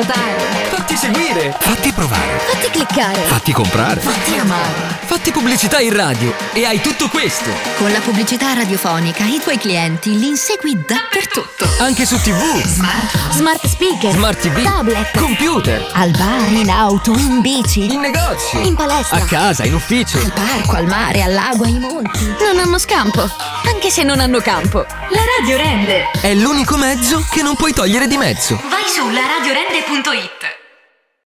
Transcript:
notare. Fatti seguire. Fatti provare. Fatti cliccare. Fatti comprare. Fatti amare. Fatti pubblicità in radio e hai tutto questo. Con la pubblicità radiofonica i tuoi clienti li insegui dappertutto. Anche su TV. Smart speaker. Smart TV. Tablet. Computer. Al bar, in auto, in bici. In negozio. In palestra. A casa, in ufficio. Al parco, al mare, al lago, ai monti. Non hanno scampo. Anche se non hanno campo. La radio rende. È l'unico mezzo che non puoi togliere di mezzo. Vai su laradiorende.it.